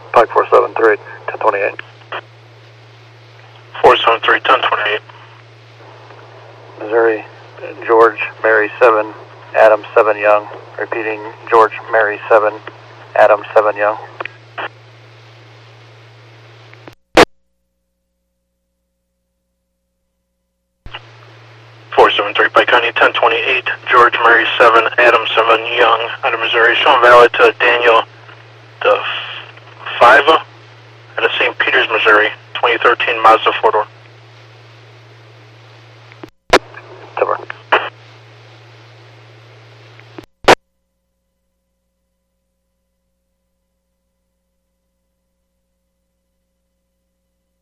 Pike 473, 1028. 473, 1028. Missouri, George, Mary 7, Adam 7 Young. Repeating, George, Mary 7, Adam 7 Young. Pike County 1028, George Mary 7, Adam 7 Young, out of Missouri, showing valid to Daniel DeFiva out of St. Peters, Missouri, 2013 Mazda 4-door.